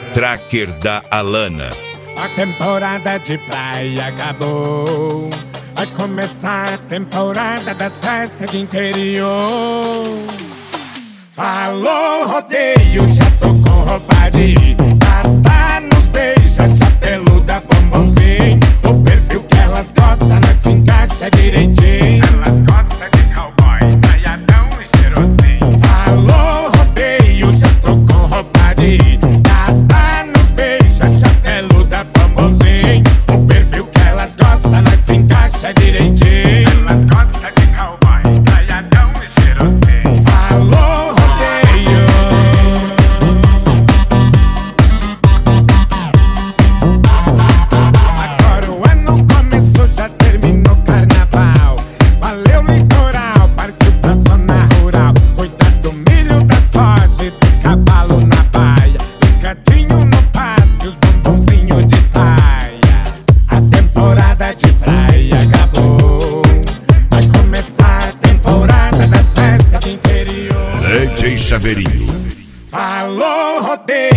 tracker da Alana. A temporada de praia acabou. Vai começar a temporada das festas de interior. Falou rodeio, já tô com roupa de ir. Tá nos beija, chapeluda, bombonzinho. O perfil que elas gostam, nós se encaixa direitinho. Elas gostam de cowboy, traiadão e cheirosinho. Falou rodeio, já tô com roupa de ir. Tá nos beija, chapeluda, bombonzinho. O perfil que elas gostam, nós se encaixa direitinho. Elas gostam de cowboy, traiadão e cheirosinho. Falou rodeio. Agora o ano começou, já terminou carnaval. Valeu litoral, partiu pra zona rural. Cuidado do milho, da soja e dos cavalos na baia. Os gatinhos no pasto e os bombonzinhos de saia. A temporada de praia acabou. Vai começar a temporada das festas de interior. DJ Chaveirinho. Falou rodeio.